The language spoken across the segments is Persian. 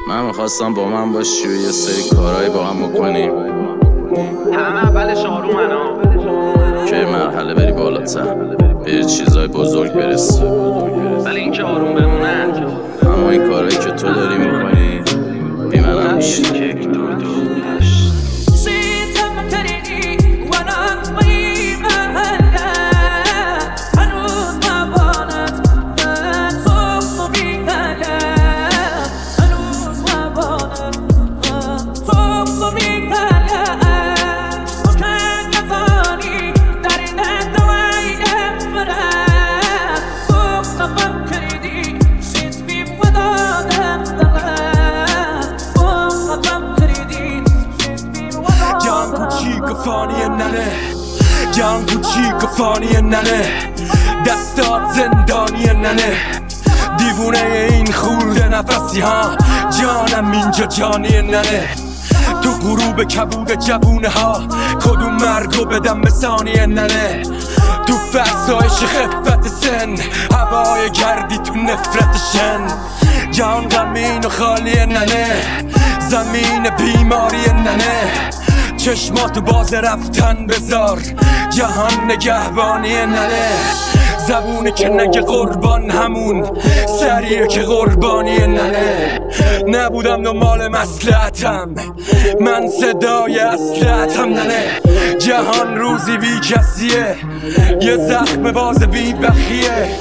من میخواستم با من باشی و یه سری کارهای با هم بکنیم، همه اولش آرومن که مرحله بری بالاتر، به چیزای بزرگ برسی. ولی این که آروم بمونن، اما این کارهایی که تو داری میکنی بی منم میشی. جان کوچیک و فانی ننه، دستات زندانی ننه، دیوونه این خورده نفسی ها، جانم اینجا جانی ننه. تو غروب کبود جوونه ها، کدوم مرگو بدم به ثانی ننه. تو فرسایش خفت سن، هوای گردی تو نفرت شن. جان غمین و خالی ننه، زمین بیماری ننه. چشماتو باز رفتن بذار، جهان نگهبانی ننه. زبونه که نگه قربان همون سریه که قربانی ننه. نبودم دنبال مصلحتم، من صدای اصلحتم ننه. جهان روزی بی کسیه، یه زخم باز بی بخیه.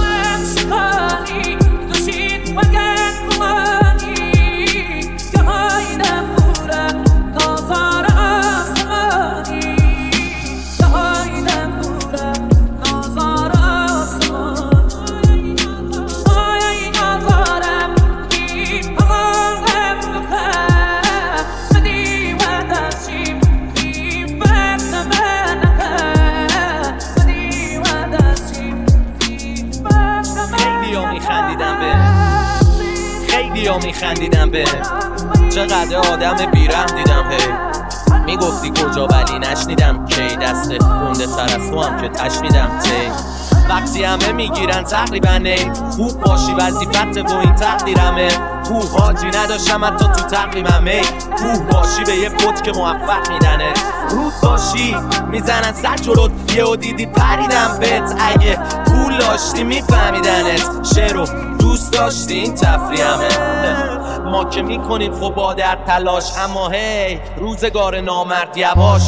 میخندیدم به چقدر آدم بیرحم دیدم. میگفتی کجا ولی نشنیدم کی، دست گنده تر از تو هم که تشنیدم تی. وقتی همه میگیرن تقریبا ای خوب باشی وظیفت و این تقدیرمه. کوه حاجی نداشتم حتی تو تقریبم ای کوه باشی به یه پت که موفق میدنه. رود باشی میزنن سر جلوت یهو دیدی پریدم بهت. اگه پول داشتی میفهمیدنت، شعرو دوست داشتی این تفریحمه. ما که میکنیم خب با در تلاش، اما هی روزگار نامرد یواش.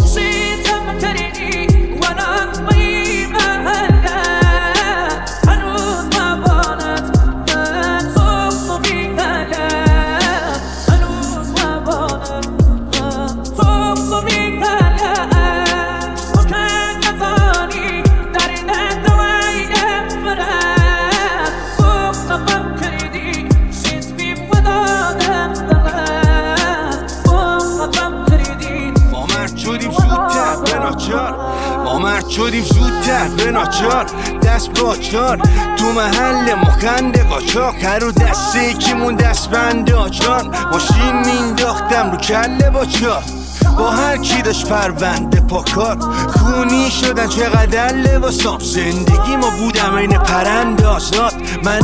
ما مرد شدیم زودتر به ناچار، دست باچار تو محل مخنده قاچاق. هر رو دسته یکیمون دست بند آجان، ماشین مینداختم رو کله باچار. با هر کی داشت پرونده پاکار، خونی شدن چقدر لباسام. زندگی ما بودم این پرند آزاد، من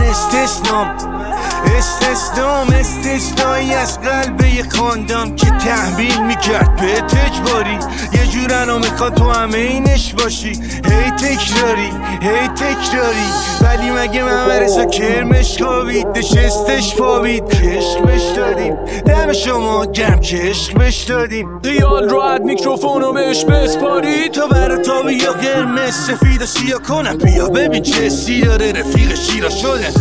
استثنایی از قلب یه خاندان که تحمیل میکرد به اجباری. یه جورنو میخواد تو همه اینش باشی، هی تکراری ولی مگه ممرسا کرمش خوابید، نشستش پابید که عشق بش دادیم. دم شما گرم که عشق بش دادیم. خیال راحت میکروفونو بهش بسپاری، تا برا تابی یا قرمز سفید و سیاه کنم. بیا ببین چه حسی داره رفیق شیرا شده.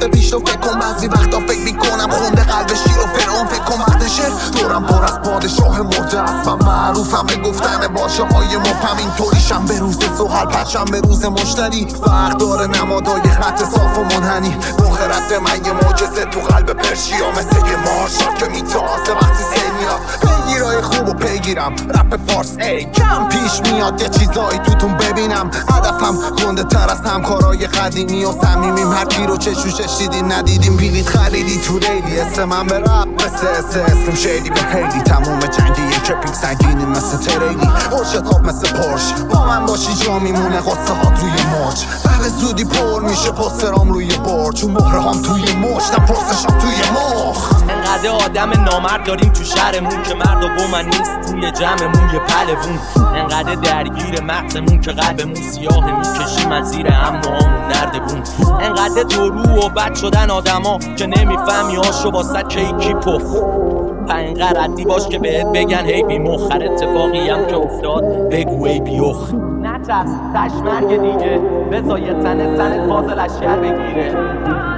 به پیش رو فکر کن بعضی وقتا فکر میکنم خونده قلب شیر و فرعون فکر کن وقت شعر دورم پر از پادشاه مرده است من معروفم به گفتن باشه های مفهم اینطوریشم به روز زحل پچم به روز مشتری فرق داره نمادای خط صاف و منحنی مخرت من یه معجزه تو قلب پرشیا مثل یه مارشال که میتازه وقتی سنیا پیگیرای خوب و پیگیرم رپ فارس ای کم پیش میاد یه چیزایی توتون ببینم هدفم گنده تر از همکارای قدیمی و صمیمیم هر کی رو چشوشش دیدیم ندیدیم بلیط خریدی تو ریلی اسم من به رپ مثل اسم شیدی به هیلی تموم جنگ یه کپینگ سنگینی مثل تریلی شتاب مثل پرش با من باشی جا میمونه قصه هات روی مرج به زودی پر میشه پسترام روی برج چون مهره هم توی مشتم پرسشم توی مخ انقدر آدم نامرد داریم تو شهرمون که مرد و من نیست توی جمعمون یه پلوون انقدر درگیر مغزمون که قلبمون سیاه میکشیم از زیر اموهامون نردبون انقدر درو و بد شدن آدما که نمیفهمی هاشو با کیکی پف انقدر ردی باش که بهت بگن هی بی مخر اتفاقی هم که افتاد بگو ای بیخ نترس تشمرگ دیگه بذار یه تنت فاضل اشیر بگیره